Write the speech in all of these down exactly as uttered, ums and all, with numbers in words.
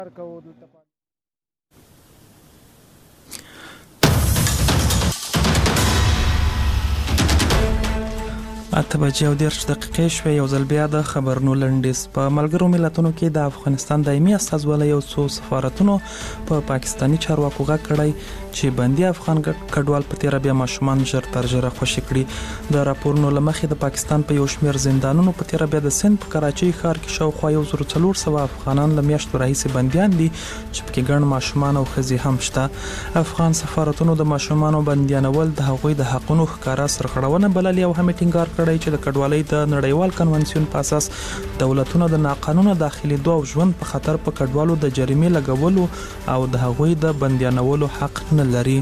اته بجې او دېرش دقیقې شوې. یو ځل بیا د خبرونو لنډیز. په ملګرو ملتونو کې د افغانستان دایمي استازوالی یو څو سفارتونو په پاکستانی چارواکو غږ کړی چې بندي افغان کډوال په تیره بیا ماشومان ژر تر ژره خوشي کړي. د راپورونو لمخې د پاکستان په یو شمېر زندانونو په تیره بیا د سند په کراچۍ ښار کې شاوخوا یو زر څلور سوه افغانان له میاشتو راهیسې بندیان دي چې پکې ګڼ ماشومان او ښځې هم شته. افغان سفارتونو د ماشومانو بندیانول د هغوی د حقونو ښکاره سرغړونه بللې او هم ټینګار کړی چې د کډوالۍ د نړیوال کنونسیون په اساس دولتونه د ناقانونه داخليدو او ژوند په خطر په کډوالو د جریمې لګولو او د هغوی د بندیانولو حق نه لري.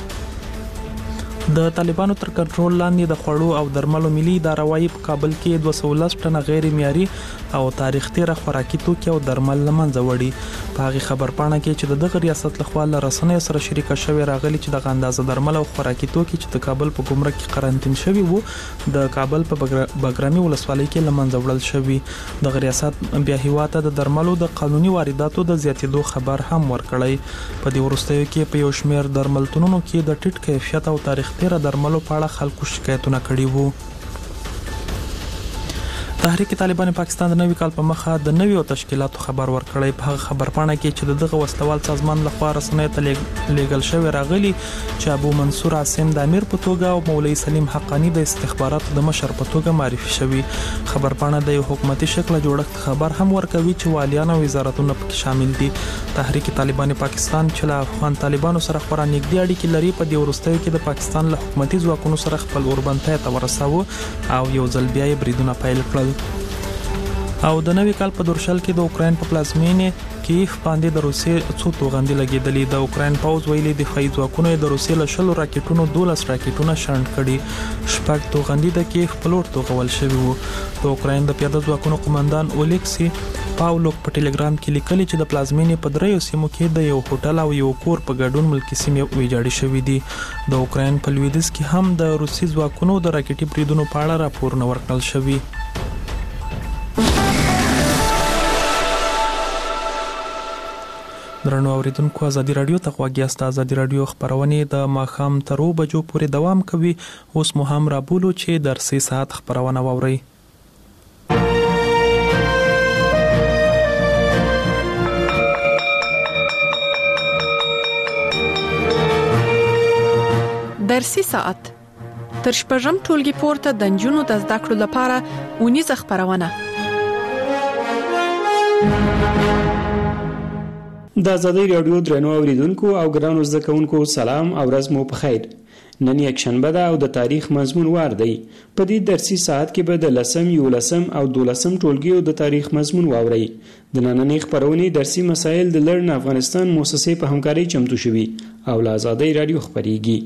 د طالبانو تر کنټرول لاندې د خوړو او درملو ملي اداره وايي په کابل کې دوه سوه لس ټنه غیر معیاري او تاریخ تیره خوراکي توکي او درمل له منځه وړي. په هغې خبرپاڼه کې چې د دغه ریاست لخوا له رسنیو سره شریکه شوې راغلي چې دغه اندازه درمل او خوراکي توکي چې د کابل په ګمرک کې قرنطین شوي وو د کابل په بګرامي ولسوالۍ کې له منځه وړل شوي. دغه ریاست بیا هیواد ته د درملو د قانوني وارداتو د زیاتېدو خبر هم ورکړی. په دې وروستیو کې په یو شمېر درملتونونو کې د ټیټ کیفیت او تاریخ تیره درملو په اړه خلکو شکایتونه کړي وو. تحریک طالبان پاکستان د نوي کال په مخه د نویو تشکیلاتو خبر ورکړی. په هغه خبرپاڼه کې چې دغه وسلوال سازمان لخوا رسنیو ته لیږل شوی راغلی چې ابو منصور عاصم د امیر په توګه او مولوي سلیم حقانی د استخباراتو د مشر په توګه معرفي شوی. خبرپاڼه د یو حکومتي شکل جوړښت خبر هم ورکوي چې والیان او وزارتونه پکې شامل دي. تحریک طالبان پاکستان چې له افغان طالبانو سره خورا نږدې اړیکې لري په دې وروستیو کې د پاکستان له حکومتي ځواکونو سره خپل اوربند پای ته ورساوه او یو ځل بیا یې بریدونه پیل کړل. او د نوي کال په دورشل کې د اوکراین په پلازمینې کیف باندې د روسیې څو توغندي لګېدلې. د اوکراین پوځ ویلي دفاعي ځواکونو د روسیې له شلو راکټونو دولس راکټونه شنډ کړي. شپږ توغندي د کیف په لور توغول شوي وو. د اوکراین د پیاده ځواکونو قومندان اولیکسی پاولوک په ټلګرام کې لیکلي چې د پلازمینې په دریو سیمو کې د یو هوټل او یو کور په ګډون ملکي سیمې ویجاړې شوې دي. د اوکراین په لویدیځ کې هم د روسي ځواکونو د راکټي بریدونو په اړه راپورونه ورکړل شوي. درنو اوریدونکو، ازادي رادیو ته غوږ یاست. ازادي رادیو خبرونه د ماښام تر اوه بجو پورې دوام کوي. اوس مو هم رابولو چې درسي ساعت خبرونه واورئ. درسي ساعت تر شپږم ټولګي پورته د نجونو د زده کړو لپاره ونیزه خبرونه. د ازادي رادیو درنو اوریدونکو او ګرانو زده کوونکو سلام او ورځ مو په خیر. نن یک شنبه ده او د تاریخ مضمون وار دی. په دې درسي ساعت کې به د لسم، یولسم او دولسم ټولګیو د تاریخ مضمون واورئ. د نننۍ خبرونې درسي مسایل د لرن افغانستان مؤسسې په همکارۍ چمتو شوي او له ازادي رادیو خبريږي.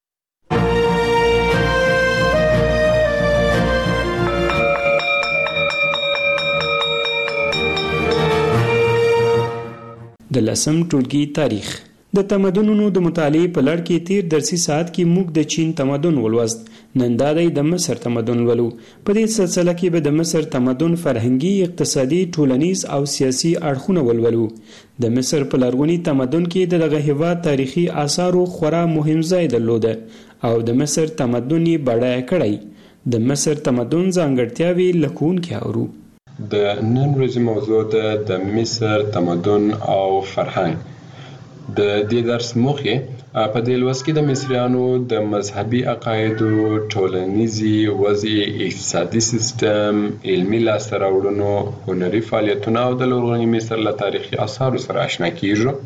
د لسم ټولګي تاریخ. د تمدنونو د مطالعې په لړ کې تیر درسي ساعت کې موږ د چین تمدن ولوست. نن دا دی د مصر تمدن ولو. په دې سلسله کې به د مصر تمدن فرهنګي، اقتصادي، ټولنیز او سیاسي اړخونه ولولو. د مصر په لرغوني تمدن کې دغه هیواد تاریخي آثارو خورا مهم ځای درلوده او د مصر تمدن یې بډایه کړی. د مصر تمدن ځانګړتیاوې لکونکي اورو. د نن ورځې موضوع ده د مصر تمدن او فرهنګ. د دې درس موخه په دې لوست کې د مصریانو د مذهبي عقایدو، ټولنیزي وضع، اقتصادي سیستم، علمي لاسته راوړنو، هنري فعالیتونو او د لرغوني مصر له تاریخي آثارو سره آشنا کیږو.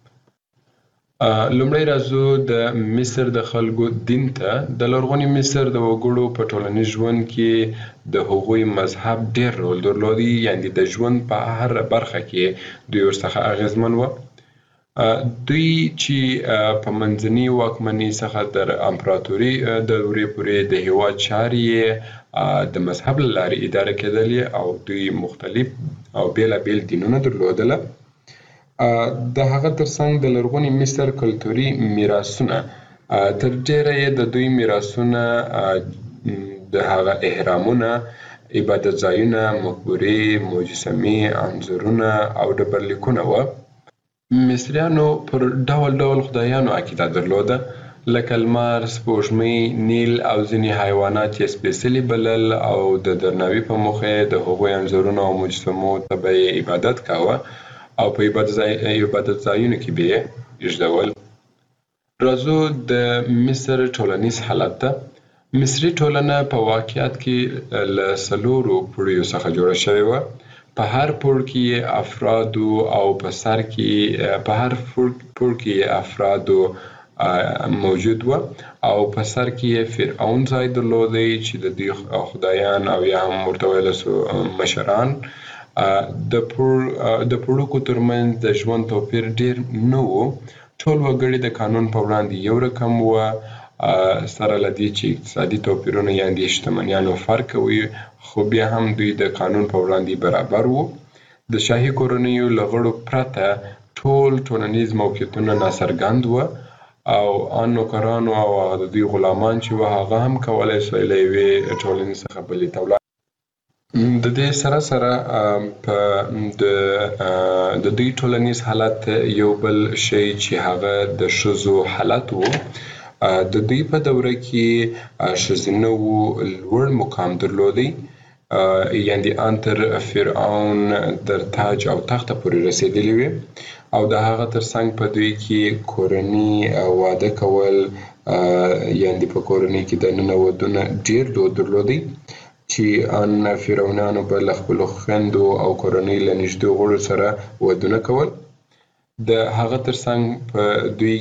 لومړی راځو د مصر د خلکو دین ته. د لرغوني مصر د وګړو په ټولنیز ژوند کې د هغوی مذهب ډېر رول درلودي، یعنی د ژوند په هر برخه کې دوی ورڅخه اغیزمن و. دوی چې په منځني واکمنۍ څخه تر امپراتوري دورې پورې د هیواد چارې د مذهب له لارې اداره کېدلې او دوی مختلف او بېلابېل دینونه درلودله. د هغه ترڅنګ د لرغوني مصر کلتوري میراثونه تر ډېره یې د دوی میراثونه د هغه احرامونه، عبادت ځایونه، مقبرې، مجسمې، انځورونه او ډبرلیکونه وه. مصریانو پر ډول ډول خدایانو عقیده درلوده، لکه لمر، سپوږمۍ، نیل او ځینې حیوانات یې سپېڅلي بلل او د درناوي په موخه د هغوی انځورونو او مجسمو ته به یې عبادت کاوه او په عبادت ځایونو کې به یې ایږدول. راځو د مصر ټولنیز حالت ته. مصري ټولنه په واقعیت کې له څلورو پوړیو څخه جوړه شوې وه. په هر پوړ کې افرادو او په سر کې په هر پوړ کې افرادو موجود و او په سر کې فرعون ځای درلودی چې د دوی خدایان او یا هم ورته ویل سو مشران. د پوړ د پوړکو ترمنځ د ژوند توپیر ډیر نه و. ټول وګړي د قانون په وړاندې یو رقم و، سره له دې چې اقتصادي توپیرونه یا د شتمنیانو فرق وي، خو بیا هم دوی د قانون په وړاندې برابر وو. د شاهي کورنیو له غړو پرته ټول ټولنیز موقعیتونه ناڅرګند وو او ان نوکرانو او د دوی غلامان چې وو هغه هم کولی سوی له یوې ټولنې څخه بلې ته ولاړ. د دې سره سره په د د دوی ټولنیز حالت یو بل شی چې هغه د ښځو حالت وو. د دوی په دوره کې ښځینه وو لوړ مقام درلودی، یعنې ان تر فرعون در تاج او تخته پورې رسېدلي وې او د هغه ترڅنګ په دوی کې کورني واده کول، یعنې په کورنۍ کې دننه ودونه ډیر دود درلودی چې ان فرعونانو به له خپلو خویندو او کورنۍ له نږدې غړو سره ودونه کول. د هغه ترڅنګ په دوی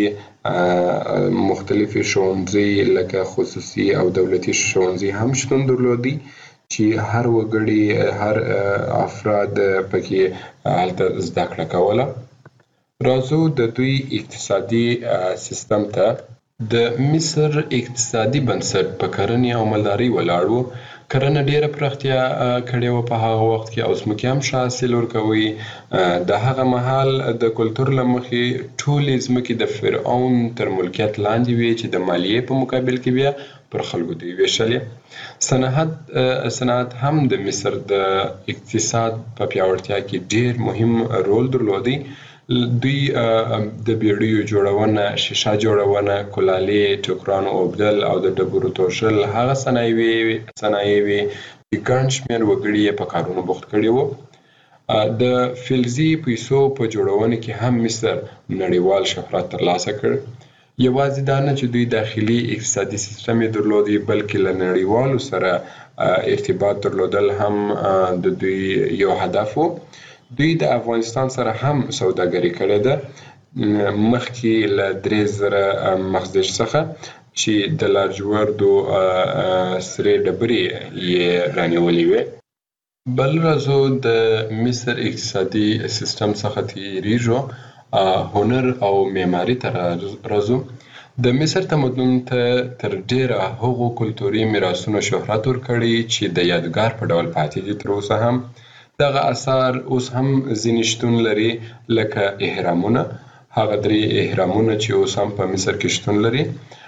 کې مختلفې ښوونځي لکه خصوصي او دولتي ښوونځي هم شتون درلودي چې هر وګړي هر افراد پکې هلته زده کړه کوله. راځو د دوی اقتصادي سیستم ته. د مصر اقتصادي بنسټ په کرنې او مالدارۍ ولاړ و. کرنه ډیره پراختیا کړې وه په هغه وخت کې او ځمکې هم ښه حاصل ورکوي. د هغه مهال د کلتور له مخې ټولې ځمکې د فرعون تر ملکیت لاندې وې چې د مالیې په مقابل کې بیا پر خلکو دوی ویشلې. صنعت صنعت هم د مصر د اقتصاد په پیاوړتیا کې ډیر مهم رول درلودی. دوی د بیړیو جوړونه، شیشه جوړونه، کلالې، ټوکرانو اوبدل او د ډبرو توشل هغه صنایع وې چې ګڼ شمېر وګړي یې په کارونو بوخت کړي وو. د فلزي پیسو په جوړونه کې هم مصر نړیوال شهرت ترلاسه کړ. یوازې دا نه چې دوی داخلي اقتصادي سیستم یې درلودی، بلکې له نړیوالو سره ارتباط درلودل هم د دوی یو هدف و. دوی د افغانستان سره هم سوداګري کړې ده، مخکې له درې زره مخزن څخه چې د لاجوردو سرې ډبرې یې رانیولې وې. بل راځو د مصر اقتصادي سیستم څخه تیریږو، هنر او معماري ته راځو. د مصر تمدن ته تر ډیره هغو کلتوري میراثونو شهرت ورکړی چې د یادګار په ډول پاتې دي تر اوسه هم. دغه اثار اوس هم ځینې شتون لري، لکه اهرامونه، هغه درې اهرامونه چې اوس هم په مصر کې شتون لري.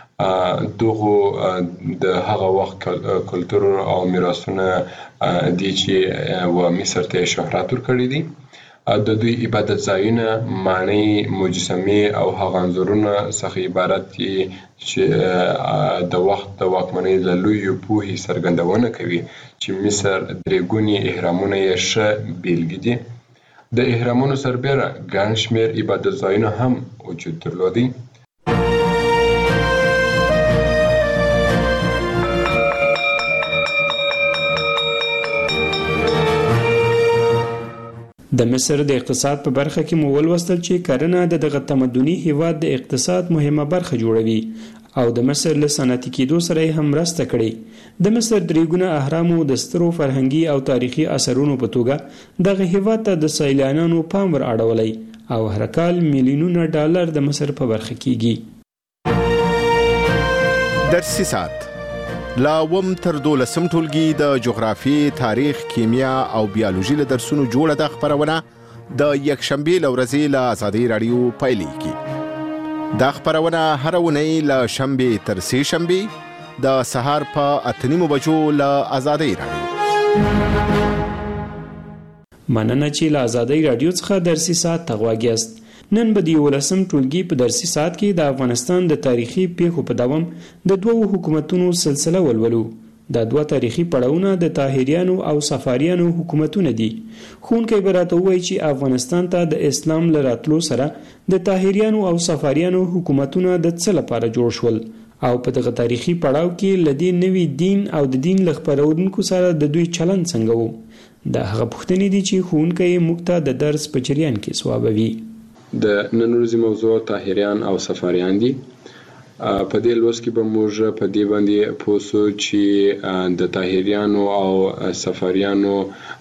دغه د هغه وخت کلتور او میراثونه دي چې و مصر ته شهرت ورکړی دي. د دوی عبادت ځایونه، ماڼۍ، مجسمې او هغه انځورونه څخه عبارت دي چې د وخت د واکمنۍ له لویو پوهې څرګندونه کوي چې مصر درې ګوني اهرامونه یې ښه بیلګې دي. د اهرامونو سربیره ګڼ شمېر عبادت ځایونه هم وجود درلودی. د مصر د اقتصاد په برخه کې مو ولوستل چې کرنه د دغه تمدني هیواد د اقتصاد مهمه برخه جوړوي او د مصر له صنعتي کېدو سره یې هم مرسته کړې. د مصر درې ګونه اهرامو د سترو فرهنګي او تاریخي اثرونو په توګه دغه هیواد ته د سیلانیانو پام ور اړولی او هر کال میلیونونه ډالر د مصر په برخه کېږي. درسي ساعت لا وم تر دولسم ټولګي د جغرافي، تاریخ، کیمیا او بیولوژي له درسونو جوړه د خبرونه د یکشنبې له ورځې له آزادۍ راډیو پیلېږي. دا خبرونه هره اونۍ له شنبې تر سې شنبې د سهار په اته نیمو بجو له آزادۍ راډیو. مننه چې له آزادۍ راډیو څخه درسي ساعت ته غوږ یاست. نن به د یولسم ټولګي په درسي ساعت کې د افغانستان د تاریخي پیښو په دوام د دوو حکومتونو سلسله ولولو. دا دوه تاریخي پړاوونه د طاهریانو او صفاریانو حکومتونه دي. ښوونکی به راته ووایي چې افغانستان ته د اسلام له راتلو سره د طاهریانو او صفاریانو حکومتونه د څه لپاره جوړ شول او په دغه تاریخي پړاو کې له دې نوي دین او د دین له خپرونکو سره د دوی چلند څنګه و. دا هغه پوښتنې دي چې ښوونکی موږ ته د درس په جریان کې ځوابوي. د نن ورځې موضوع طاهریان او صفاریان دي. په دې لوست کې به موږ په دې باندې پوه شو چې د طاهریانو او صفاریانو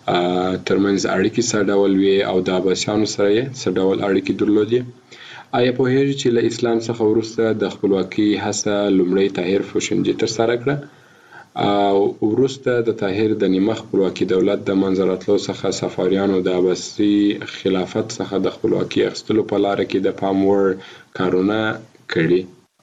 ترمنځ اړیکې څه ډول وي او د عباسیانو سره یې څه ډول اړیکې درلودې. آیا پوهیږئ چې له اسلام څخه وروسته د خپلواکۍ هڅه لومړی طاهر فوشنجي ترسره کړه او وروسته د طاهر د نیمه خپلواکي دولت د منځه راتلو څخه صفاریانو د عباسي خلافت څخه د خپلواکۍ اخیستلو په لاره کې د پام وړ کارونه کړي.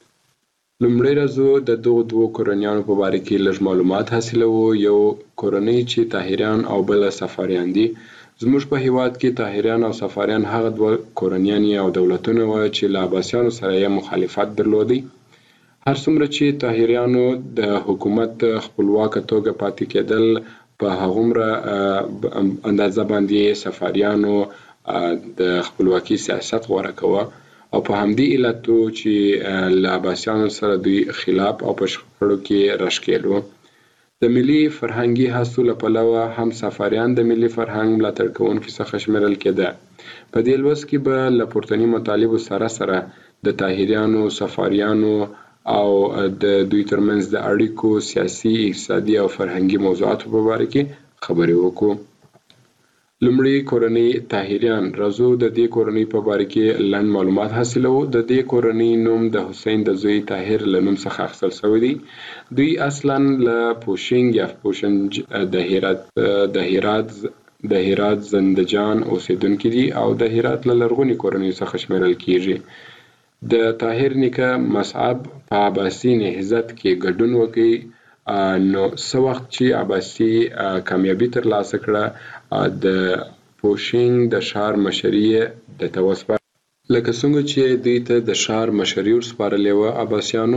لومړی راځو د دغو دوو کورنیانو په باره کې لږ معلومات حاصلوو. یو کورنۍ چې طاهریان او بل صفاریان دي. زموږ په هیواد کې طاهریان او صفاریان هغه دوه کورنیان او دولتونه وو چې له عباسیانو سره یې مخالفت درلودی. هر څومره چې طاهریانو د حکومت خپلواکه توګه پاتې کېدل، په هغومره اندازه باندې صفاریانو د خپلواکي سیاست غوره کوه او په همدې علتو چې له عباسیانو سره دوی خلاف او په شخړو کې راښکېل وو. د ملي فرهنګي هڅو له پلوه هم صفاریان د ملي فرهنګ ملاتړ کوونکو څخه شمیرل کېده. په دې لوست کې به له پورتني مطالبو سره سره د طاهریانو، صفاریانو او د دوی ترمنځ د اړیکو سیاسي، اقتصادي او فرهنګي موضوعاتو په باره کې خبرې وکړو. لومړی کورنۍ طاهریان. راځو د دې کورنۍ په باره کې لنډ معلومات حاصلوو. د دې کورنۍ نوم د حسین د زوی طاهر له نوم څخه اخیستل شوی دی. دوی اصلا له پوشنګ یا پوشنج د هرات د هرات د هرات زندجان اوسیدونکي دي او د هرات له لرغوني کورنۍ څخه شمیرل کیږي. د طاهر نیکه مصعب په عباسي نهضت کې ګډون وکړي. نو څه وخت چې عباسي کامیابي ترلاسه کړه، د پوشنګ د ښار مشري د ته وسپارله. لکه څنګه چې دوی ته د ښار مشري ورسپارلې وه عباسیانو،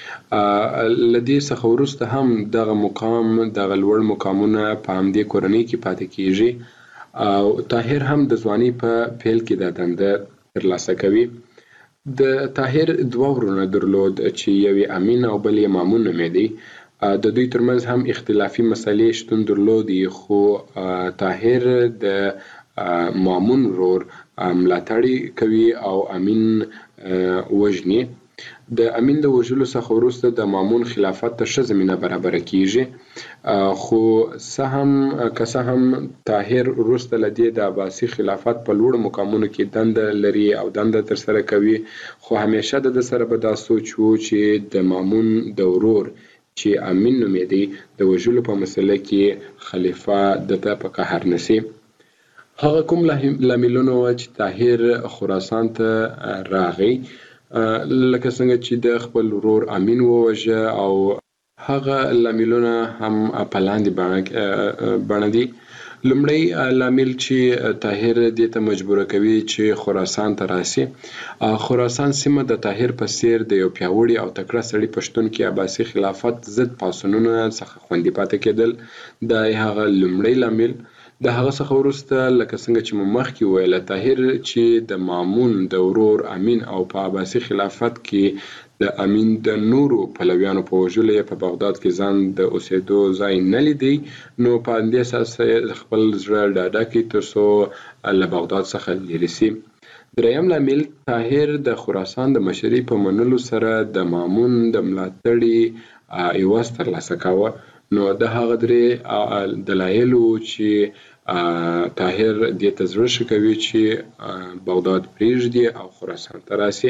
له دې څخه وروسته هم دغه مقام دغه لوړ مقامونه په همدې کورنۍ کې پاتې کیږي او طاهر هم د ځوانۍ په پیل کې دا دنده ترلاسه کوي. د طاهر دوه ورونه درلود چې یو یې امین او بل یې مامون نومېدی. د دوی ترمنځ هم اختلافي مسلې شتون درلودي، خو طاهر د مامون ورور ملاتړ کوي او امین وژني. د امین د وژلو څخه وروسته د مامون خلافت ته ښه زمینه برابره کیږي، خو څه هم که څه هم طاهر وروسته له دې د عباسي خلافت په لوړو مقامونو کې دنده لري او دنده ترسره کوي، خو همیشه د ده سره به دا سوچ و چې د مامون د ورور چې امین نومېدی د وژلو په مسله کې خلیفه د ته په قهر نسی. هغه کوم لاملونه وه چې طاهر خراسان ته راغی، لکه څنګه چې د خپل ورور امین ووژه، او هغه لاملونه هم په لاندې بڼه دي. لومړی لامل چې طاهر دې ته مجبوره کوي چې خراسان ته راسي. خراسان سیمه د طاهر په څیر د یو پیاوړي او تکړه سړي په شتون کې عباسي خلافت ضد پاڅونونو څخه خوندي پاتې کېدل. دا هغه لومړی لامل. د هغه څخه وروسته لکه څنګه چې مو مخکې وویله، طاهر چې د مامون د ورور امین او په عباسي خلافت کې د امین د نورو پلویانو په وژلو یې په بغداد کې ځان د اوسېدو ځای نه لیدی، نو په همدې اساس خپل زړه ډاډه کړي تر څو له بغداد څخه لرې سي. دریم لامل، طاهر د خراسان د مشرۍ په منلو سره د مامون د ملاتړي عوض ترلاسه کاوه. نو د هغه درې دلایل وو چې طاهر دې ته زړه ښه کوي چې بغداد پرېږدي او خراسان ته راسي.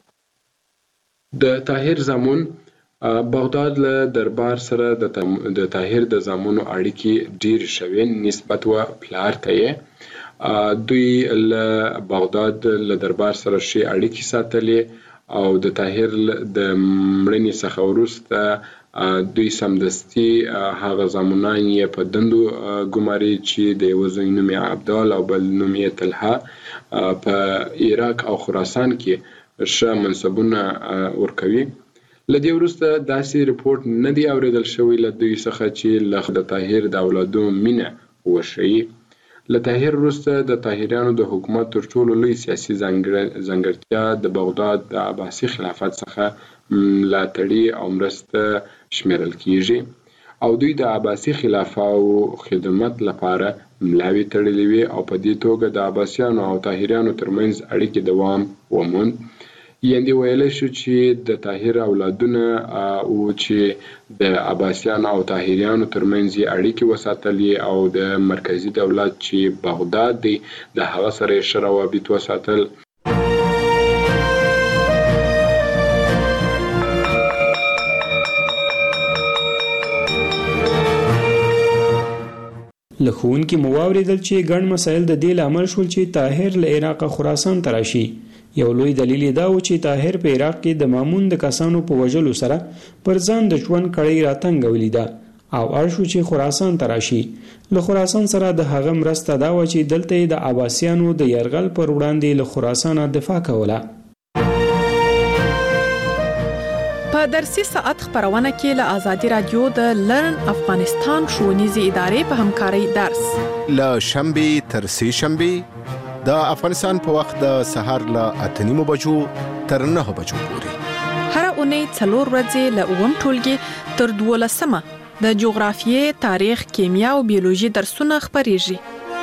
د طاهر زامن. بغداد له دربار سره د طاهر د زامنو اړیکې ډېرې شوې نسبت و پلار ته یې. دوی له بغداد له دربار سره ښې اړیکې ساتلې او د طاهر د مړینې څخه وروسته دوی سمدستي هغه زامنان یې په دندو ګماري چې د یو زوی نوم یې عبدال او بل نوم یې طلحه په عراق او خراسان کې ښه منصبونه ورکوي. له دې وروسته داسې رپورټ نه دی اورېدل شوی له دوی څخه چې له د طاهر د اولادو مینه وښیي. له طاهر وروسته د طاهریانو د حکومت تر ټولو لوی سیاسي ځانګړتیا د بغداد د عباسي خلافت څخه ملاتړي او مرسته شمیرل کیږي او دوی د عباسي خلافاو خدمت لپاره ملاوي تړلې وي او په دې توګه د عباسیانو او طاهریانو ترمنځ اړیکې دوام وموند. یعنې ویلی شو چې د طاهر اولادونه او چې د عباسیانو او طاهریانو ترمنځ یې اړیکې وساتلې او د مرکزي دولت چې بغداد دی د هغه سره یې ښه روابط وساتل. له ښوونکي مو واورېدل چې ګڼ مسایل د دې لامل شول چې طاهر له عراق خراسان ته راشي. یو لوی دلیل دا و چې طاهر په عراق کې د مامون د کسانو په وژلو سره پر ځان د ژوند کړۍ راتنګولې ده او اړ شو چې خراسان ته راشي. له خراسان سره د هغه مرسته دا و چې دلته د عباسیانو د یرغل پر وړاندې له خراسان دفاع کوله. په درسي ساعت خبرونه کې له آزادي رادیو د لرن افغانستان ښوونیزې ادارې په همکارۍ درس له شنبې تر سې شنبې د افغانستان په وخت د سهار له اته نیمو بجو تر نهه بجو پورې هر اونۍ څلور ورځې له اووم ټولګي تر دولسمه د جغرافیې، تاریخ، کیمیا او بیولوژي درسونه خپریږي.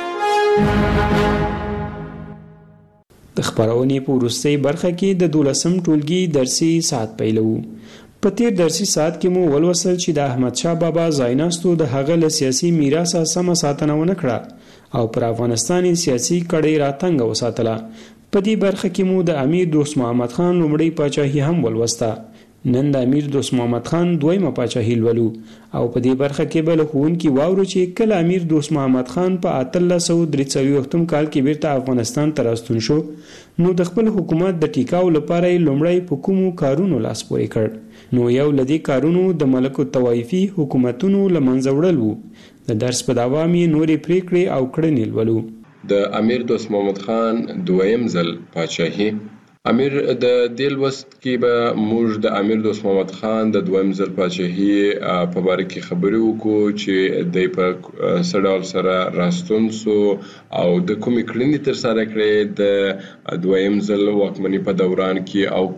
د خبرونې په وروستۍ برخه کې د دولسم ټولګي درسي ساعت پیلو. په تیر درسي ساعت کې مو ولوستل چې د احمد شاه بابا ځایناستو د هغه له سیاسي میراثه سمه ساتنه ونه کړه او پر افغانستاني سیاسي کړۍ راتنګه وساتله. په دې برخه کې مو د امیر دوست محمد خان لومړی پاچاهي هم ولوسته. نن د امیر دوست محمد خان دویمه پاچاهي لولو او په دې برخه کې به له ښوونکي واورو چې کله امیر دوست محمد خان په اتلس سوه درې څلوېښتم کال کې بیرته افغانستان ته راستون شو نو د خپل حکومت د ټیکاو لپاره یې لومړی په کومو کارونو لاس پورې کړ. نو یو له دې کارونو د ملک الطوایفي حکومتونو له منځه وړل وو. د درس په دوام یې نورې پریکړې او کړنې لولو. د امیر دوست محمد خان دویم ځل پاچاهي. امیر د دې لوست کې به موږ د امیر دوست محمد خان د دویم ځل پاچاهي په باره کې خبرې وکړو چې دی په څه ډول سره راستون سو او د کومې کړنې ترسره کړې د دویم ځل واکمنۍ په دوران کې او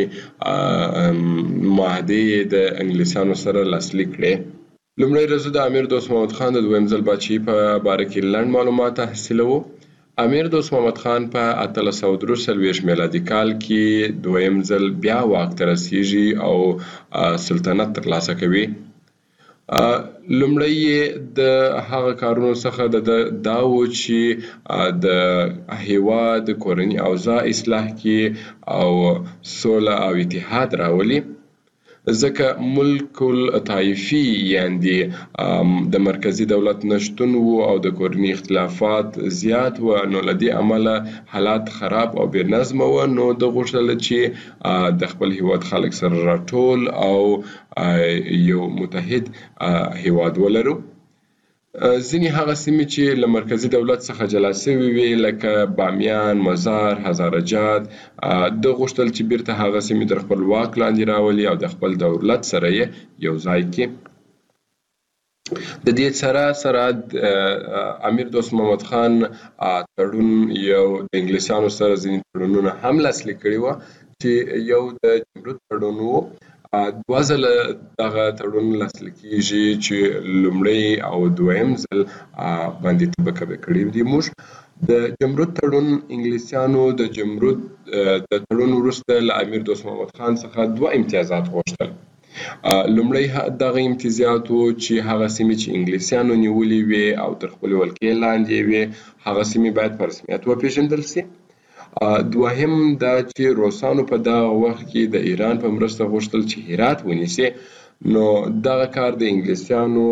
کومې معاهدې د انګلیسانو سره لاسلیک کړې. لومړی ورځ د امیر دوست محمد خان د دویم ځل پاچاهي په باره کې لنډ معلومات حاصلوو. امیر دوست محمد خان په اتلس سوه درې څلوېښت میلادي کال کې دویم ځل بیا واک ته رسیږي او سلطنت ترلاسه کوي. لومړی یې د هغه کارونو څخه د دا و چې د هیواد کورني اوضاع اصلاح کړي او سوله او اتحاد راولي، ځکه ملک الطایفي یعنی د مرکزی دولت نشتون وو او د کورني اختلافات زیات و، نو له دې امله حالات خراب او بې نظمه و. نو د غوښتل چې د خپل هیواد خلک سره راټول او یو متحد هیواد ولرو. ځینې هغه سیمې چې له مرکزي دولت څخه جلا شوې وې لکه بامیان، مزار، هزارجات، د غوښتل چې بیرته هغه سیمې در خپل واک لاندې راولي او د خپل دولت سره یې یو ځای کړي. د دې سره سره امیر دوست محمد خان تړون یو د انګلیسانو سره ځینې تړونونه هم لاسلیک کړي وو چې یو د جمرود تړون وو. دوه ځله دغه تړون لاسلیک کېږي چې لومړی او دویم ځل باندې طبقه کړي دي. موږ د جمرود تړون انګلیسیانو د جمرود د تړون وروسته له امیر دوست محمد خان څخه دوه امتیازات غوښتل. لومړی دغه امتیازات و چې هغه سیمې چې انګلیسیانو نیولې وې او تر خپلې ولکې لاندې وې هغه سیمې باید په رسمیت وپېژندل سي. دوهم دا چې روسانو په دغه وخت کې د ایران په مرسته غوښتل چې هرات ونیسي، نو دغه کار د انګلیسیانو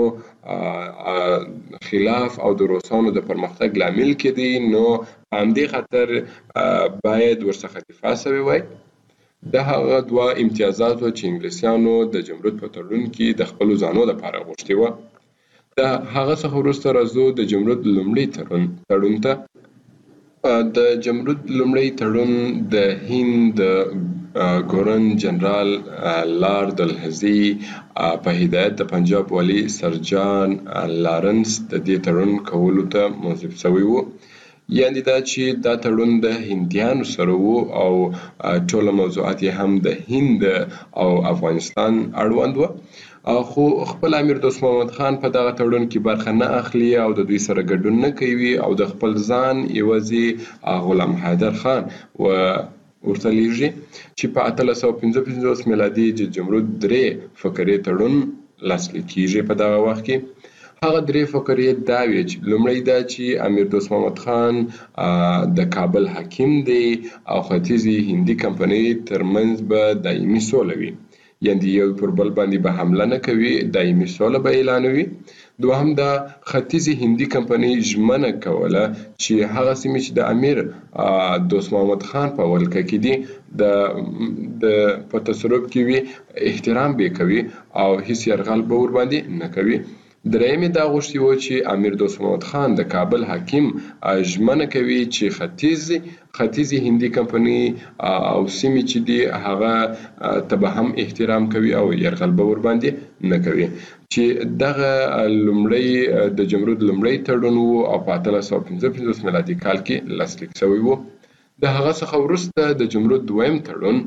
خلاف او د روسانو د پرمختګ لامل کېدی، نو په همدې خاطر باید ورڅخه دفاع شوې وای. د هغه دوه امتیازات و چې انګلیسیانو د جمرود په تړون کې د خپلو ځانو لپاره غوښتي وه. د هغه څخه وروسته راځو د جمرود لومړي تړون تړون ته. د جمرود لومړی تړون د هند د ګورن جنرال لارد الهزي په هدایت د پنجاب والي سر جان لارنس د دې تړون کولو ته موظف شوی و. یعنې دا چې دا تړون د هندیانو سره و او ټوله موضوعات یې هم د هند او افغانستان اړوند و. خو خپل امیر دوست محمد خان په دغه تړون کې برخه نه اخلي او د دوی سره ګډون نه کوي او د خپل ځان یوازې غلام حیدر خان و ورته لیږي چې په اتلس سوه پنځه پنځوس میلادي د جمرود درې فقرې تړون لاسلیک کیږي. په دغه وخت کې هغه درې فقرې دا وې چې لومړی دا چې امیر دوست محمد خان د کابل حاکم دی او ختیځي هندي کمپنۍ ترمنځ به دایمي سوله وي، یعنې یو پر بل باندې به حمله نه کوي، دایمي سوله به اعلانوي. دوهم دا ختیځي هندي کمپنۍ ژمنه کوله چې هغه سیمې چې د امیر دوست محمد خان په ولکه کې دي د د په تصرف کې وي احترام به کوي او هیڅ یرغل به ور باندې نه کوي. درېیم دا غوښتي و چې امیر دوست محمد خان د کابل حاکم ژمنه کوي چې ختیځي ختیځي هندي کمپنۍ او سیمې چې دي هغه ته به هم احترام کوي او یرغل به ور باندې نه کوي. چې دغه لومړی د جمرود لومړی تړون و او په اتلس سوه پنځه پنځوس میلادي کال کې لاسلیک شوی و. د هغه څخه وروسته د جمرود دویم تړون.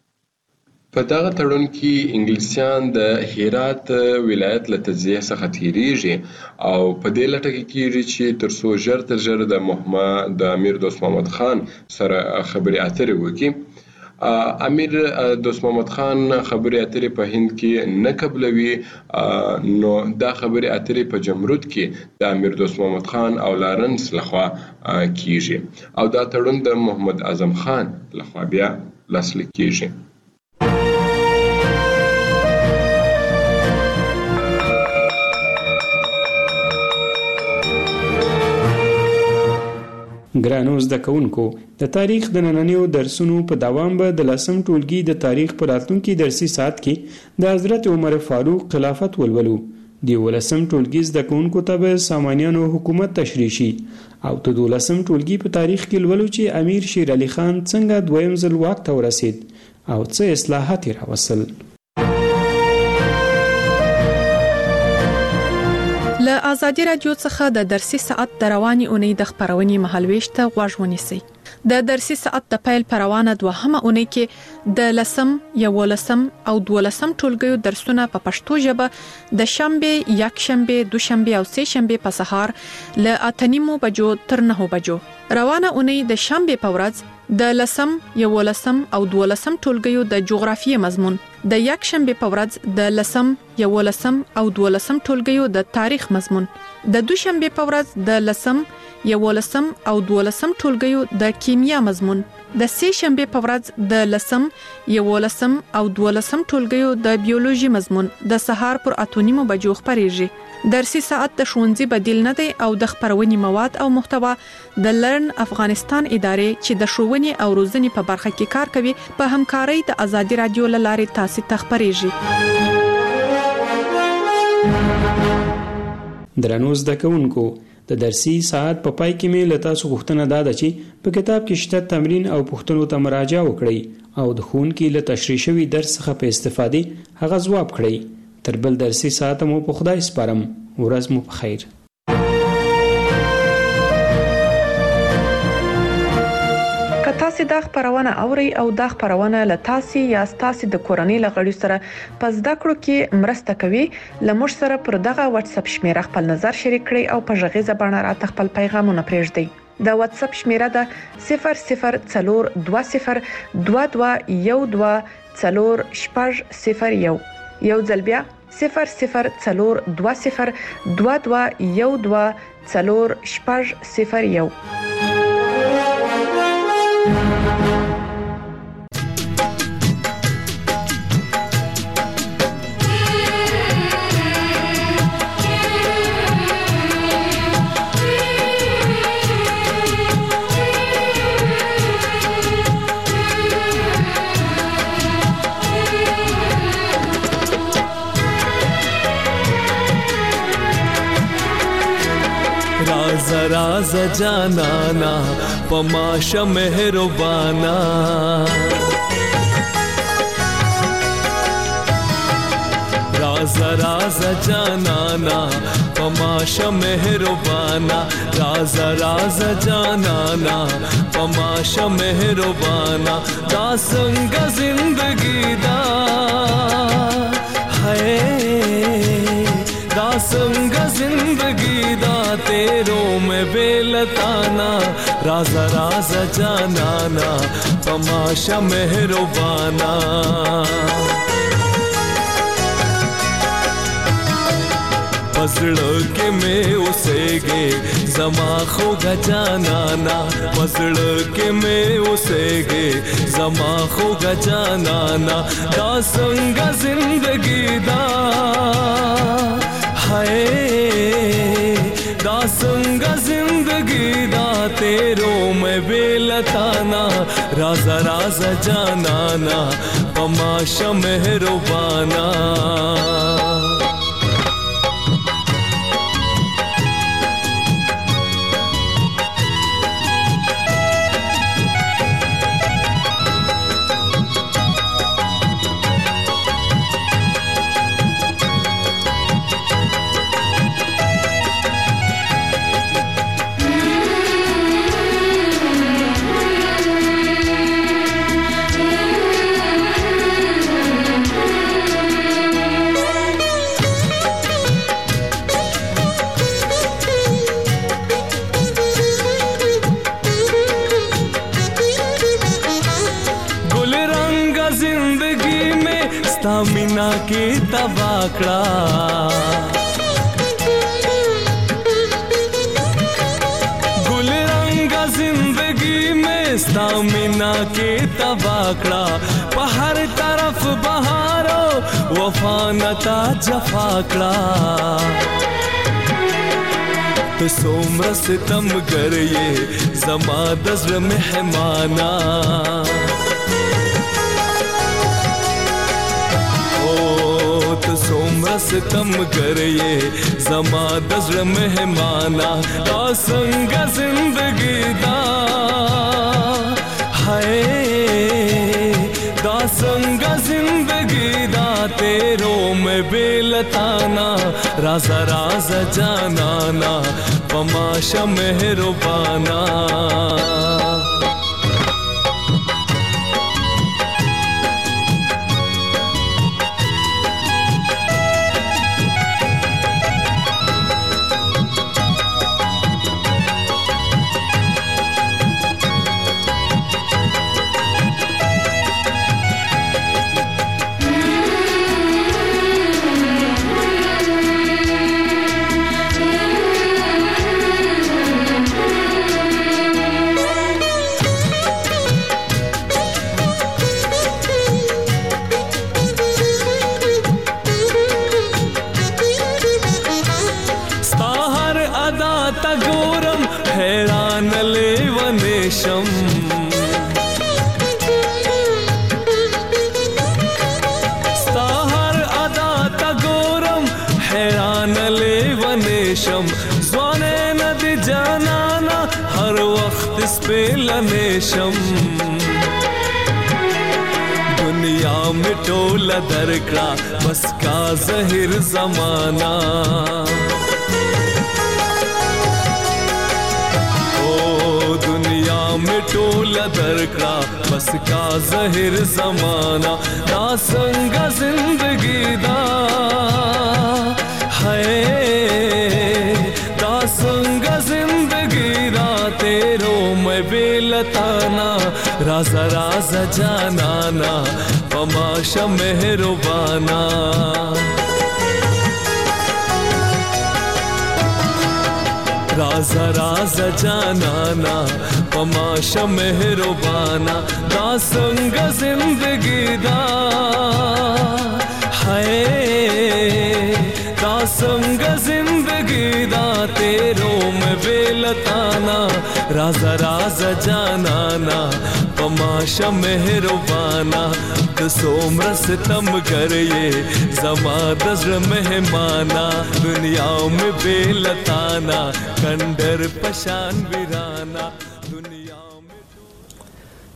په دغه تړون کې انګلیسیان د هرات ولایت له تجزیه څخه تیریږي او په دې لټه کې کیږي چې تر څو ژر تر ژره د محمد د امیر دوست محمد خان سره خبرې اترې وکړي. امیر دوست محمد خان خبرې اترې په هند کې نه قبلوي، نو دا خبرې اترې په جمرود کې د امیر دوست محمد خان او لارنس لخوا کیږي او دا تړون د محمد اعظم خان لخوا بیا لاسلیک کیږي. ګرانو زده کوونکو، د تاریخ د نننیو درسونو په دوام به د لسم ټولګي د تاریخ په راتلونکي درسي ساعت کې د حضرت عمر فاروق خلافت ولولو. د یولسم ټولګي زده کوونکو ته به سامانیانو حکومت تشریح شي او د دولسم ټولګي په تاریخ کې لولو چې امیر شیر علي خان څنګه دویم ځل واک ته ورسید او څه اصلاحات یې راوستل. له آزادي رادیو څخه د درسي ساعت د رواني اونۍ د خبرونې مهالويش ته غوږ ونیسئ. د درسي ساعت د پیل پروانه دوهمه اونۍ کې د لسم، یولسم او دولسم ټولګیو درسونه په پښتو ژبه د شنبه، یک شنبه، دوشنبه او سه شنبه په سهار له اته نیمو بجو تر نهو بجو. روانه اونۍ د شنبه په ورځ د لسم، یولسم او دولسم ټولګیو د جغرافیې مضمون، د یک شنبه په ورځ د لسم، یولسم او دولسم ټولګیو د تاریخ مضمون، د دوشنبه په ورځ د لسم، یولسم او دولسم ټولګیو د کیمیا مضمون، د سه شنبه په ورځ د لسم، یولسم او دولسم ټولګیو د بیولوژي مضمون د سهار پر اته نیمو بجو خبرېږي. درسي ساعت د ښوونځي بدیل نه دی او د خبرونې مواد او محتوا د لرن افغانستان ادارې چې د ښوونې او روزنې په برخه کې کار کوي په همکارۍ د آزادي رادیو له لارې تاسو ته خبرېږي. درنو زده کوونکو، د درسي ساعت په پای کې مې له تاسو غوښتنه دا ده چې په کتاب کې شته تمرین او پوښتنو ته مراجعه وکړئ او د ښوونکي له تشریح شوي درس څخه په استفادې هغه ځواب کړئ. تر بل درسي ساعت مو په خدای سپارم. ورځ مو په خیر. که تاسو دا خبرونه اورئ او دا خبرونه له تاسو یا تاسو د کورنۍ لغړي سره په زده کړو کې مرسته کوي، لمر سره پر دغه واتس اپ شمیره خپل نظر شریک کړئ او په ژغې زبانه راته خپل پیغامونه پرېږدئ. د واتس اپ شمیره ده صفر صفر څلور دوه صفر دوه دوه یو دوه څلور شپږ صفر یو. یو ځل بیا صفر صفر څلور دوه صفر دوه دوه یو دوه څلور شپږ صفر یو. राज जानाना पमाशा मेहरबाना राज राज जानाना पमाशा मेहरबाना राज राज जानाना पमाशा मेहरबाना दासंग जिंदगी दा है दासंग जिंदगी दा तेरो में बेलताना राज राज जानाना पमाशा मेहरबाना पसड़ के मैं उसे गे जमा खोगा जानाना पसड़ के मैं उसे गे जमा खोगा जानाना दासंग जिंदगी दा है दासंग जिंदगी दा तेरो में बेलताना राज राज जानाना पमाशा मेहरबाना मीना की तबाकड़ा गुल रंगा जिंदगी में स्तामिना की तबाकड़ा पहर तरफ बहारो वफानता जफाकड़ा तो सोमर सितम कर ये जमा दज़्र मेहमाना तो सोमर सितम कर ये जमा दज़्र मेहमाना दासंग जिंदगी दा है दासंग जिंदगी दा तेरो में बेलताना राज राज जानाना पमाशा मेहरबाना तगोरम हैरान लेवनेशम स्ताहर अदा तगोरम हैरान लेवनेशम ज़्वाने नदी जानाना हर वक्त इस पे लनेशम दुनिया में टोला दरकड़ा बस का ज़हिर ज़माना दुनिया में टोला दरकड़ा बस का ज़हिर ज़माना दासंग जिंदगी दा है दासंग जिंदगी दा तेरो में बेलताना राज राज जानाना पमाशा मेहरबाना राज राज जानाना पमाशा मेहरबाना दासंग जिंदगी दा है दासंग जिंदगी दा तेरो में बेलताना राज राज जानाना तमाशा मेहरबाना द सोमर सितम कर ये जमा दज़्र मेहमाना दुनिया में बेलताना कंडर पशान भी